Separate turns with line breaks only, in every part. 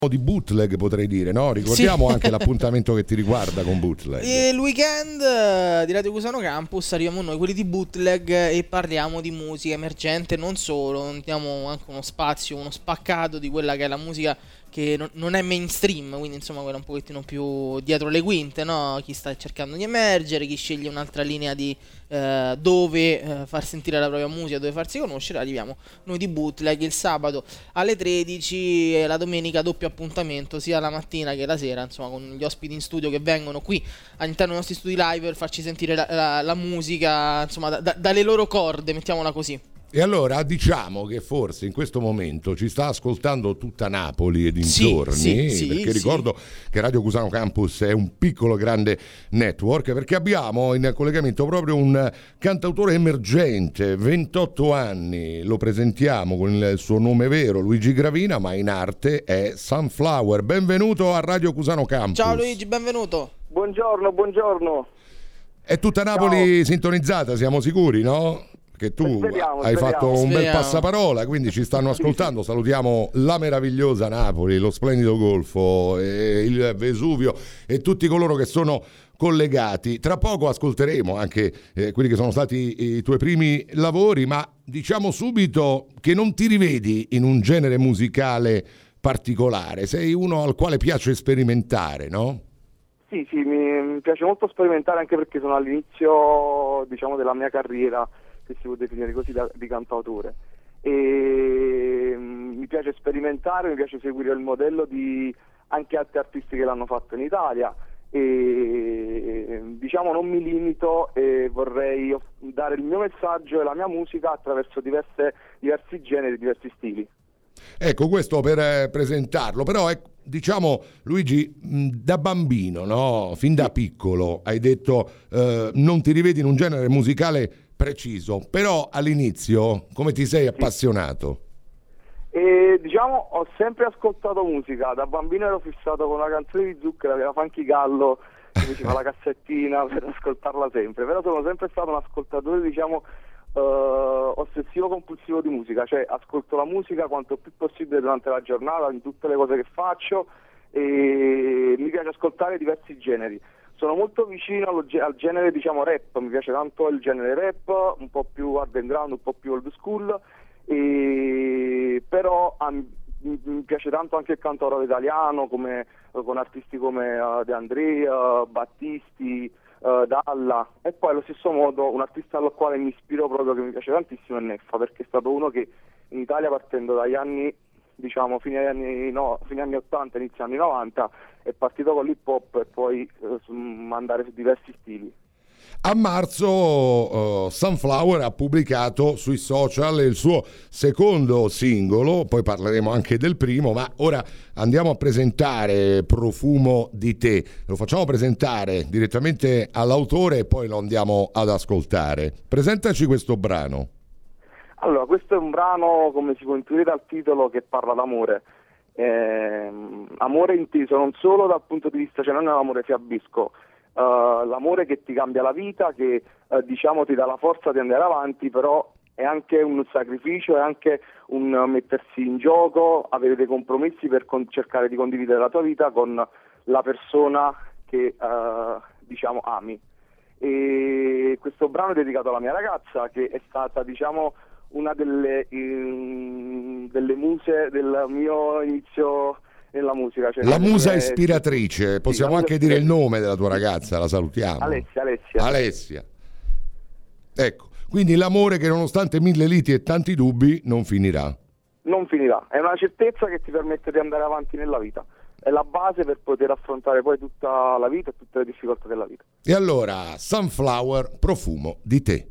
di bootleg, potrei dire, no? Ricordiamo
Sì.
anche l'appuntamento che ti riguarda con bootleg.
Il weekend di Radio Cusano Campus arriviamo noi, quelli di bootleg, e parliamo di musica emergente, non solo, diamo anche uno spazio, uno spaccato di quella che è la musica che non è mainstream, quindi insomma quella un pochettino più dietro le quinte, no? Chi sta cercando di emergere, chi sceglie un'altra linea di dove far sentire la propria musica, dove farsi conoscere. Arriviamo noi di bootleg il sabato alle 13 e la domenica doppio appuntamento sia la mattina che la sera, insomma, con gli ospiti in studio che vengono qui all'interno dei nostri studi live per farci sentire la musica, insomma, dalle loro corde, mettiamola così.
E allora diciamo che forse in questo momento ci sta ascoltando tutta Napoli e dintorni,
sì,
perché ricordo che Radio Cusano Campus è un piccolo grande network, perché abbiamo in collegamento proprio un cantautore emergente, 28 anni, lo presentiamo con il suo nome vero, Luigi Gravina, ma in arte è Sunflower. Benvenuto a Radio Cusano Campus.
Ciao Luigi, benvenuto.
Buongiorno.
È tutta Napoli
Ciao.
sintonizzata, siamo sicuri, no? Che tu hai fatto un bel passaparola, quindi ci stanno ascoltando. Salutiamo la meravigliosa Napoli, lo splendido Golfo, il Vesuvio e tutti coloro che sono collegati. Tra poco ascolteremo anche quelli che sono stati i tuoi primi lavori, ma diciamo subito che non ti rivedi in un genere musicale particolare, sei uno al quale piace sperimentare, no?
Sì, mi piace molto sperimentare, anche perché sono all'inizio, diciamo, della mia carriera, se si può definire così, di cantautore, e mi piace sperimentare, mi piace seguire il modello di anche altri artisti che l'hanno fatto in Italia, e diciamo non mi limito e vorrei dare il mio messaggio e la mia musica attraverso diversi generi, diversi stili.
Ecco, questo per presentarlo, però diciamo Luigi, da bambino, no? Fin da piccolo hai detto non ti rivedi in un genere musicale preciso, però all'inizio come ti sei appassionato?
E diciamo ho sempre ascoltato musica, da bambino ero fissato con una canzone di Zucchero che era Funky Gallo, che mi faceva la cassettina per ascoltarla sempre, però sono sempre stato un ascoltatore, diciamo, ossessivo compulsivo di musica, cioè ascolto la musica quanto più possibile durante la giornata, in tutte le cose che faccio, e mi piace ascoltare diversi generi. Sono molto vicino al genere, diciamo, rap, mi piace tanto il genere rap, un po' più underground, un po' più old school, però mi piace tanto anche il cantautorato italiano, con artisti come De André, Battisti, Dalla, e poi allo stesso modo un artista al quale mi ispiro proprio, che mi piace tantissimo, è Neffa, perché è stato uno che in Italia, partendo dagli anni, diciamo fine anni 80, inizio anni 90, è partito con l'hip hop e poi andare su diversi stili.
A marzo Sunflower ha pubblicato sui social il suo secondo singolo, poi parleremo anche del primo, ma ora andiamo a presentare Profumo di te. Lo facciamo presentare direttamente all'autore e poi lo andiamo ad ascoltare. Presentaci questo brano.
Allora, questo è un brano, come si può intuire dal titolo, che parla d'amore. Amore inteso non solo dal punto di vista, cioè non è l'amore fiabesco, l'amore che ti cambia la vita, che diciamo ti dà la forza di andare avanti, però è anche un sacrificio, è anche un mettersi in gioco, avere dei compromessi per cercare di condividere la tua vita con la persona che diciamo ami. E questo brano è dedicato alla mia ragazza, che è stata, diciamo, una delle muse del mio inizio nella musica, cioè
la musa ispiratrice, possiamo anche dire il nome della tua ragazza, la salutiamo. Alessia. Ecco, quindi l'amore che nonostante 1000 liti e tanti dubbi non finirà, è una certezza che ti permette di andare avanti nella vita, è la base per poter affrontare poi tutta la vita e tutte le difficoltà della vita. E allora Sunflower, Profumo di te.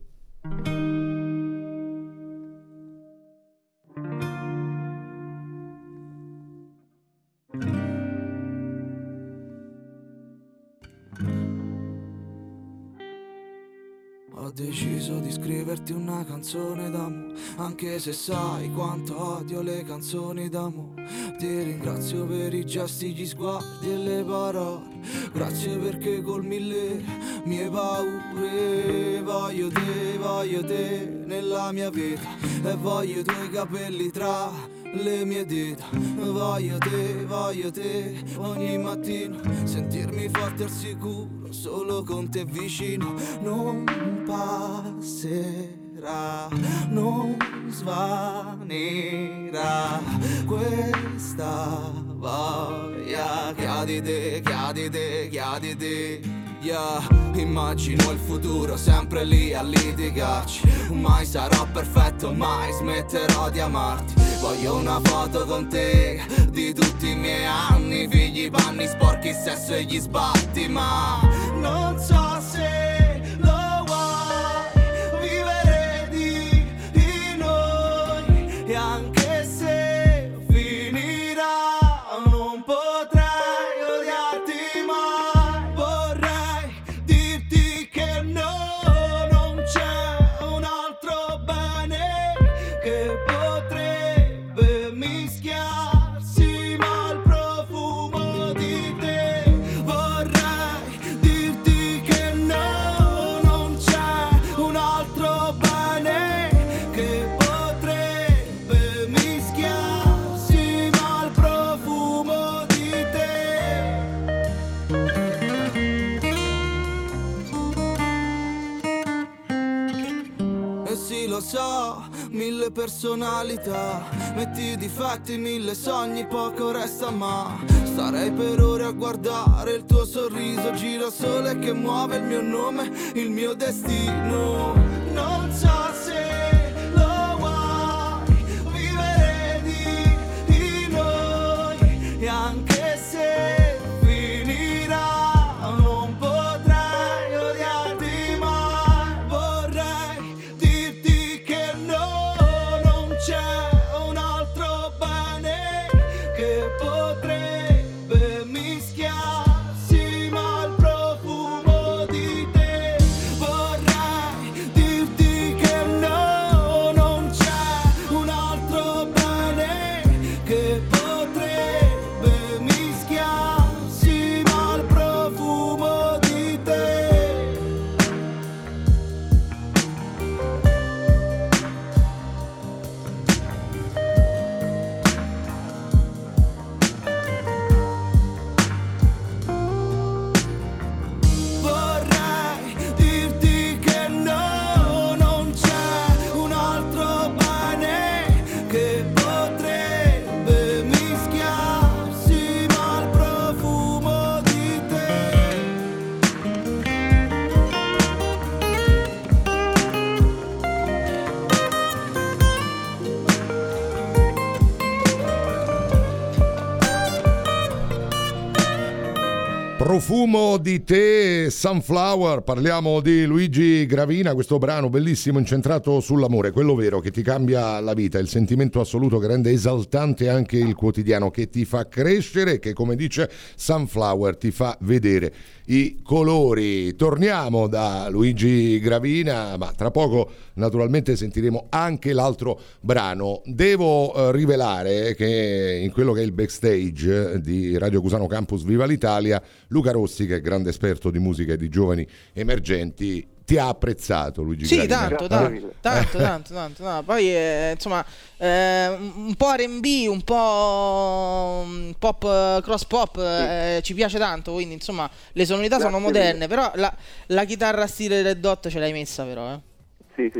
Ho deciso di scriverti una canzone d'amore, anche se sai quanto odio le canzoni d'amore. Ti ringrazio per i gesti, gli sguardi e le parole. Grazie perché colmi le mie paure. Voglio te nella mia vita, e voglio i tuoi capelli tra le mie dita. Voglio te, ogni mattino sentirmi forte al sicuro, solo con te vicino. Non passerà, non svanirà questa voglia che ha di te, che ha di te, che ha di te. Yeah, immagino il futuro sempre lì a litigarci. Mai sarò perfetto, mai smetterò di amarti. Voglio una foto con te di tutti i miei anni, figli, panni sporchi, sesso e gli sbatti. Ma non so se lo vuoi vivere di noi, e anche se finirà non potrai odiarti mai. Vorrei dirti che no, non c'è un altro bene che potrebbe mischiarsi mal profumo di te. Vorrei dirti che no, non c'è un altro bene che potrebbe mischiarsi mal profumo di te. E sì, lo so, 1000 personalità, metti i difetti, 1000 sogni, poco resta, ma starei per ore a guardare il tuo sorriso, girasole che muove il mio nome, il mio destino. Non so se lo vuoi vivere di noi, e anche se finirà non potrai odiarti mai. Vorrei dirti che no, non c'è un altro bene che potrebbe mischiarsi mal profumo di te. Vorrei dirti che no, non c'è un altro bene che potrebbe mischiarsi mal profumo di te. Vorrei dirti che no, non c'è un altro bene che potrebbe mischiarsi mal profumo di te.
Profumo di te, Sunflower. Parliamo di Luigi Gravina, questo brano bellissimo incentrato sull'amore, quello vero che ti cambia la vita, il sentimento assoluto che rende esaltante anche il quotidiano, che ti fa crescere, che come dice Sunflower ti fa vedere i colori. Torniamo da Luigi Gravina, ma tra poco naturalmente sentiremo anche l'altro brano. Devo rivelare che in quello che è il backstage di Radio Cusano Campus Viva l'Italia, Luca Rossi, che è grande esperto di musica e di giovani emergenti, ti ha apprezzato, Luigi
Sì,
Gravina.
tanto. No, poi insomma un po' R&B, un po' pop, cross pop, ci piace tanto, quindi insomma le sonorità sono moderne, però la chitarra stile Red Hot ce l'hai messa però, eh?
Sì.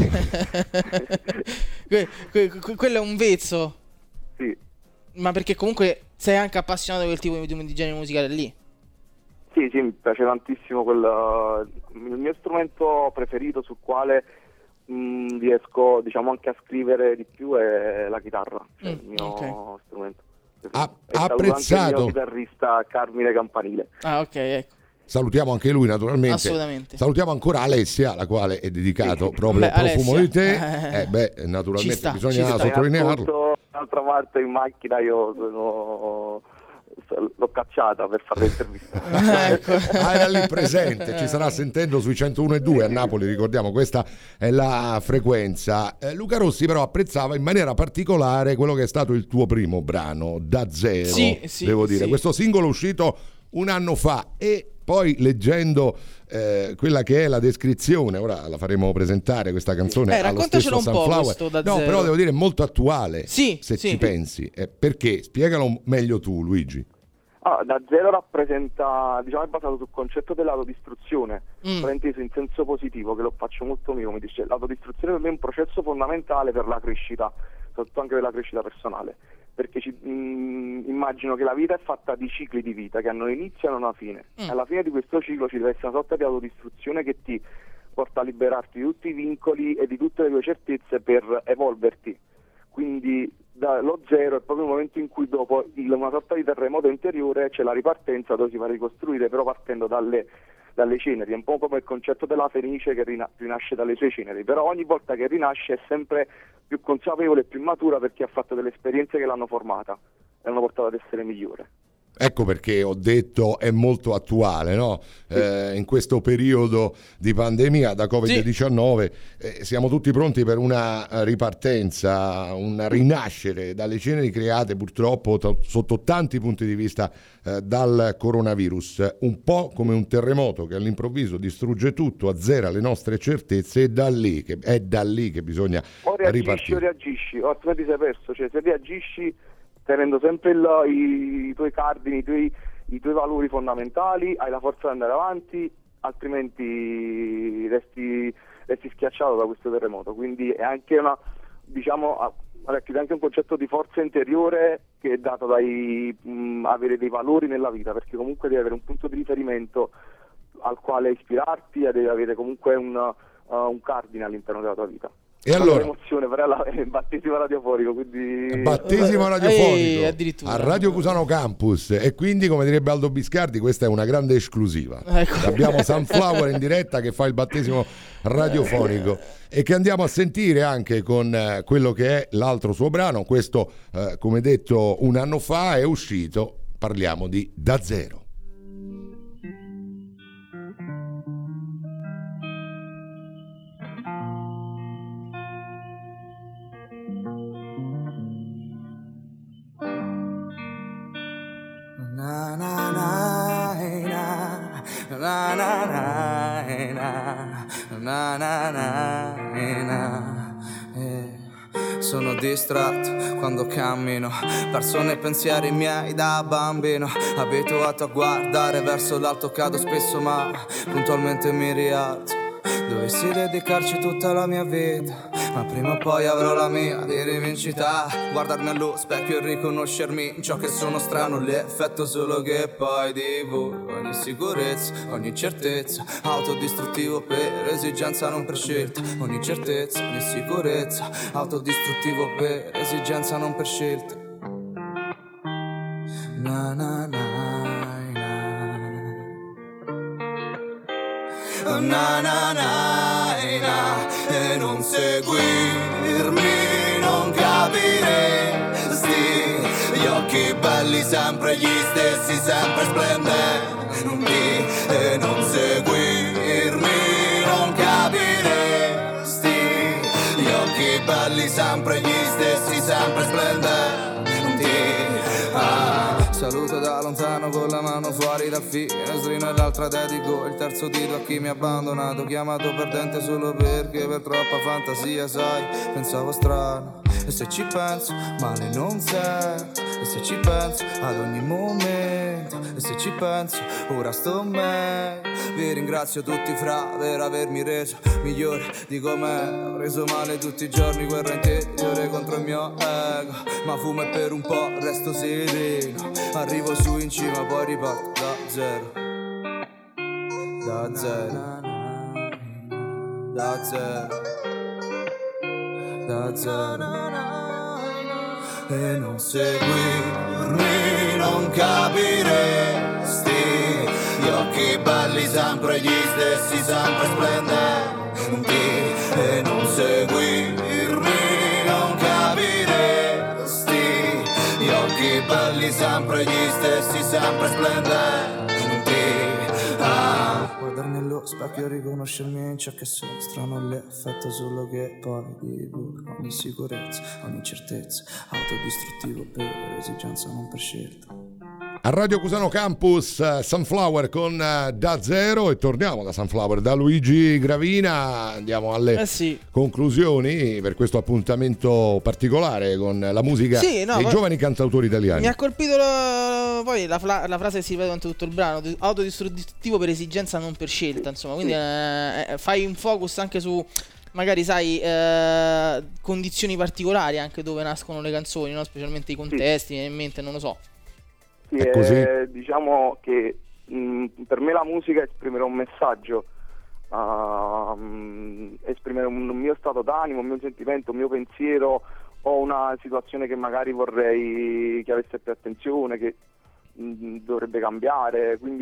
Quello è un vezzo.
Sì.
Ma perché comunque sei anche appassionato di quel tipo di genere musicale lì?
Sì, mi piace tantissimo il mio strumento preferito sul quale riesco, diciamo, anche a scrivere di più è la chitarra, cioè il mio strumento preferito.
Ha apprezzato
anche il mio chitarrista Carmine Campanile.
Ah, ok, ecco.
Salutiamo anche lui naturalmente.
Assolutamente.
Salutiamo ancora Alessia, alla quale è dedicato proprio il profumo di te. Naturalmente bisogna sottolinearlo.
D'altra parte in macchina io l'ho cacciata per fare l'intervista.
Era lì presente, ci starà sentendo sui 101.2 a Napoli, ricordiamo, questa è la frequenza. Luca Rossi però apprezzava in maniera particolare quello che è stato il tuo primo brano, Da Zero, devo dire, questo singolo uscito un anno fa, e poi leggendo quella che è la descrizione, ora la faremo presentare questa canzone allo stesso Sunflower. No, però devo dire molto attuale,
sì,
ci pensi. Perché? Spiegalo meglio tu, Luigi.
Da zero rappresenta, diciamo, è basato sul concetto dell'autodistruzione, inteso in senso positivo, che lo faccio molto mio, come dice. L'autodistruzione per me è un processo fondamentale per la crescita, soprattutto anche per la crescita personale, perché immagino che la vita è fatta di cicli di vita che hanno un inizio e una fine. Alla fine di questo ciclo ci deve essere una sorta di autodistruzione che ti porta a liberarti di tutti i vincoli e di tutte le tue certezze per evolverti. Quindi lo zero è proprio il momento in cui dopo una sorta di terremoto interiore c'è la ripartenza dove si va a ricostruire, però partendo dalle ceneri. È un po' come il concetto della fenice che rinasce dalle sue ceneri, però ogni volta che rinasce è sempre più consapevole e più matura perché ha fatto delle esperienze che l'hanno formata e l'hanno portata ad essere migliore.
Ecco perché ho detto è molto attuale, no? In questo periodo di pandemia da Covid-19 siamo tutti pronti per una ripartenza, un rinascere dalle ceneri create purtroppo sotto tanti punti di vista dal coronavirus, un po' come un terremoto che all'improvviso distrugge tutto, azzera le nostre certezze, e è da lì che bisogna ripartire.
O reagisci, o altrimenti sei perso, cioè se reagisci tenendo sempre i tuoi cardini, i tuoi valori fondamentali, hai la forza di andare avanti, altrimenti resti schiacciato da questo terremoto. Quindi è anche anche un concetto di forza interiore che è dato dai avere dei valori nella vita, perché comunque devi avere un punto di riferimento al quale ispirarti e devi avere comunque un cardine all'interno della tua vita.
E allora,
l'emozione, però è battesimo radiofonico, quindi
battesimo radiofonico a Radio Cusano Campus, e quindi, come direbbe Aldo Biscardi, questa è una grande esclusiva. Abbiamo Sunflower in diretta che fa il battesimo radiofonico e che andiamo a sentire anche con quello che è l'altro suo brano. Questo, come detto, un anno fa è uscito. Parliamo di Da Zero.
Na na na na na na na na na. Sono distratto quando cammino, perso nei pensieri miei da bambino, abituato a guardare verso l'alto, cado spesso ma puntualmente mi rialzo. Dovessi dedicarci tutta la mia vita, ma prima o poi avrò la mia di rivincita. Guardarmi allo specchio e riconoscermi in ciò che sono strano, l'effetto solo che poi divulgo. Ogni sicurezza, ogni certezza, autodistruttivo per esigenza non per scelta. Ogni certezza, ogni sicurezza, autodistruttivo per esigenza non per scelta. Na na na na na na, e non seguirmi, non capiresti. Gli occhi belli sempre gli stessi, sempre splendenti. E non seguirmi, non capiresti. Gli occhi belli sempre gli stessi, sempre splendenti. Saluto da lontano con la mano fuori dal finestrino e l'altra dedico il terzo dito a chi mi ha abbandonato, chiamato perdente solo perché per troppa fantasia, sai, pensavo strano. E se ci penso, male non sento. E se ci penso, ad ogni momento. E se ci penso, ora sto meglio. Vi ringrazio tutti fra per avermi reso migliore di com'è. Ho reso male tutti i giorni, guerra interiore contro il mio ego. Ma fumo e per un po' resto sereno. Arrivo su in cima, poi riparto da zero. Da zero. Da zero. Da zero. E non seguirmi, non capiresti. Gli occhi belli sempre gli stessi, sempre splendenti. E non seguirmi, non capiresti. Gli occhi belli sempre gli stessi, sempre splendenti. Guardarmi allo specchio e riconoscermi in ciò che sono strano, l'effetto solo che poi divulgo. Ogni sicurezza, ogni certezza, autodistruttivo per esigenza non per scelta.
A Radio Cusano Campus, Sunflower con Da Zero, e torniamo da Sunflower, da Luigi Gravina, andiamo alle conclusioni per questo appuntamento particolare con la musica dei giovani cantautori italiani.
Mi ha colpito poi la frase che si ripete durante tutto il brano: autodistruttivo per esigenza, non per scelta, insomma, quindi fai un focus anche su, magari sai, condizioni particolari anche dove nascono le canzoni, no? Specialmente i contesti, in mente, non lo so.
Sì, diciamo che per me la musica è esprimere un messaggio, esprimere un mio stato d'animo, un mio sentimento, un mio pensiero, o una situazione che magari vorrei che avesse più attenzione, che dovrebbe cambiare. Quindi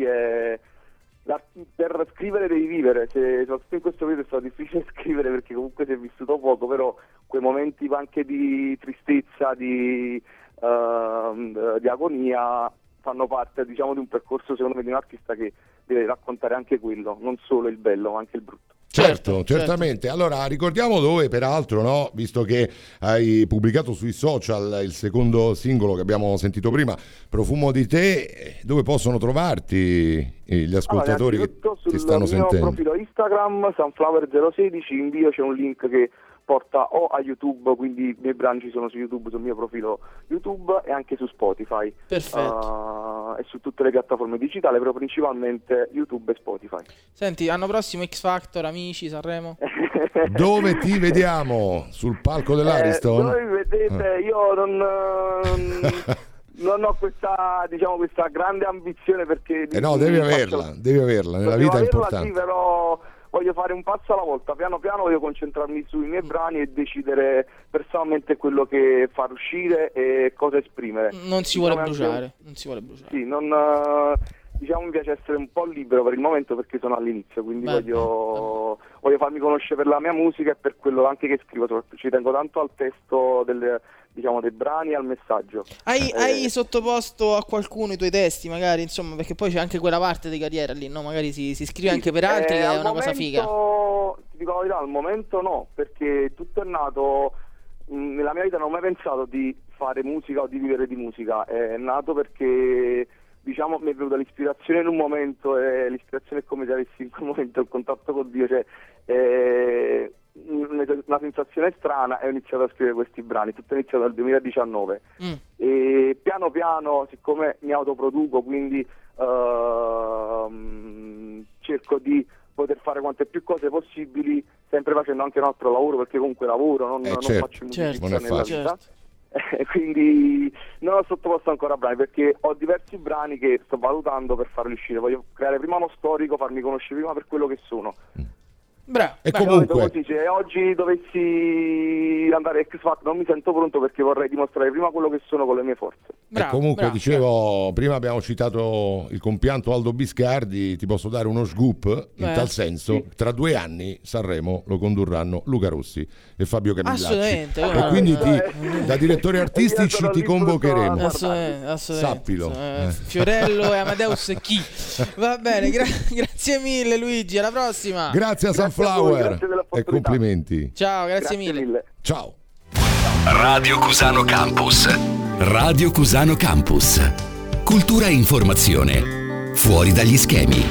per scrivere devi vivere. Soprattutto in questo periodo è stato difficile scrivere perché comunque si è vissuto poco, però quei momenti anche di tristezza, di agonia fanno parte, diciamo, di un percorso, secondo me, di un artista che deve raccontare anche quello, non solo il bello ma anche il brutto.
Certo, certamente. Allora ricordiamo dove, peraltro, no? Visto che hai pubblicato sui social il secondo singolo che abbiamo sentito prima, Profumo di te, dove possono trovarti gli ascoltatori che ti stanno sentendo?
Sul mio profilo Instagram, Sunflower016, in bio c'è un link che porta o a YouTube, quindi i miei brani ci sono su YouTube, sul mio profilo YouTube, e anche su Spotify.
Perfetto.
E su tutte le piattaforme digitali, però principalmente YouTube e Spotify.
Senti, l'anno prossimo X Factor, Amici, Sanremo?
Dove ti vediamo? Sul palco dell'Ariston?
Dove mi vedete? Io non ho questa, diciamo, questa grande ambizione, perché
no, devi averla nella vita, è importante.
Sì, però voglio fare un passo alla volta, piano piano voglio concentrarmi sui miei brani e decidere personalmente quello che far uscire e cosa esprimere.
Non si vuole bruciare.
Sì, diciamo, mi piace essere un po' libero per il momento perché sono all'inizio, quindi voglio farmi conoscere per la mia musica e per quello anche che scrivo, soprattutto ci tengo tanto al testo dei brani e al messaggio.
Hai sottoposto a qualcuno i tuoi testi, magari, insomma, perché poi c'è anche quella parte di carriera lì, no? Magari si scrive anche per altri, che è una cosa figa.
Ti dico la verità, al momento no, perché tutto è nato, nella mia vita non ho mai pensato di fare musica o di vivere di musica, è nato perché, diciamo, mi è venuta l'ispirazione in un momento, e l'ispirazione è come se avessi in quel momento il contatto con Dio, cioè una sensazione strana, e ho iniziato a scrivere questi brani. Tutto è iniziato nel 2019 e piano piano, siccome mi autoproduco, quindi cerco di poter fare quante più cose possibili, sempre facendo anche un altro lavoro, perché comunque lavoro, non faccio musica nella vita. Quindi non ho sottoposto ancora brani, perché ho diversi brani che sto valutando per farli uscire. Voglio creare prima uno storico, farmi conoscere prima per quello che sono.
Bravo.
E comunque,
così, se oggi dovessi andare X Factor non mi sento pronto, perché vorrei dimostrare prima quello che sono con le mie forze.
Dicevo, prima abbiamo citato il compianto Aldo Biscardi, ti posso dare uno scoop in tal senso: sì. Tra 2 anni Sanremo lo condurranno Luca Rossi e Fabio Camillacci.
Assolutamente.
E quindi da direttori artistici ti convocheremo.
Assolutamente.
Sappilo.
Fiorello e Amadeus chi? Va bene, grazie mille Luigi, alla prossima.
Grazie a Sunflower e complimenti.
Ciao, grazie mille.
Ciao.
Radio Cusano Campus. Radio Cusano Campus. Cultura e informazione fuori dagli schemi.